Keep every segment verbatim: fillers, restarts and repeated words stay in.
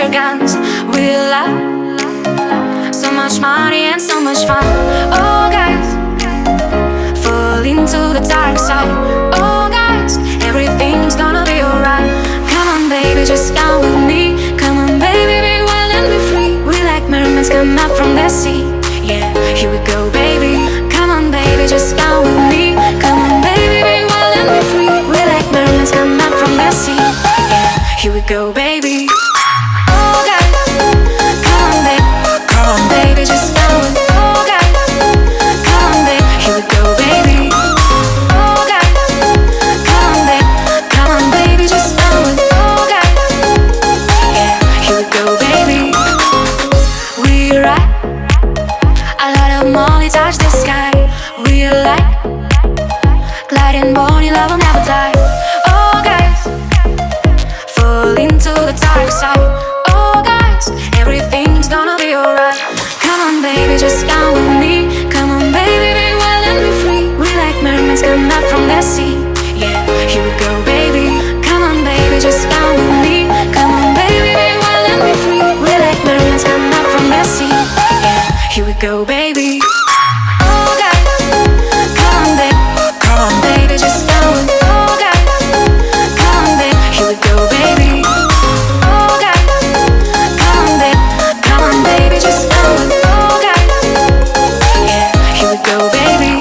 their guns. We love so much money and so much fun. Oh guys, fall into the dark side. Oh guys, everything's gonna be alright. Come on baby, just come with me. Come on baby, be wild and be free. We like mermaids come up from the sea. Yeah, here we go baby. Come on baby, just come with me. Come on baby, be wild and be free. We like mermaids come up from the sea. Yeah, here we go baby. Oh guys, come on baby, come on baby, just come with me. Oh guys, come on baby, here we go baby. Oh guys, come on baby, come on baby, just come with me. Oh guys, yeah, here we go baby. We ride, a lot of money touch the sky. We like gliding, born in love will never die. Oh guys, fall into the dark side. Oh guys, everything's gonna be alright. Come on baby, just come with me. Come on baby, be wild and be free. We like mermaids come up from the sea. Yeah, here we go baby. Come on baby, just come with me. Come on baby, be wild and be free. We like mermaids come up from the sea. Yeah, here we go baby. Oh guys, come on baby, come on baby, just come with me. Oh guys, come on baby, here we go baby. Oh guys, come on baby, come on baby, just come with me. Oh guys, yeah, here we go baby.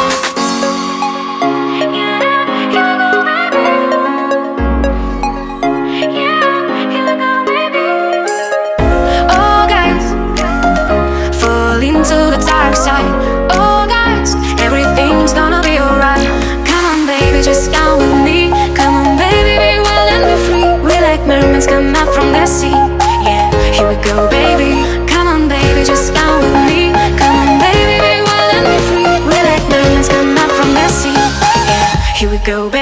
Yeah, here we go baby. Yeah, here we go baby. Oh guys, fall into the dark side. Oh guys, everything's gonna be alright. Come on baby, just come with me. Come on baby, be wild and be free. We like mermaids come up from the sea. Yeah, here we go baby. Come on baby, just come with me. Come on baby, be wild and be free. We like mermaids come up from the sea. Yeah, here we go baby.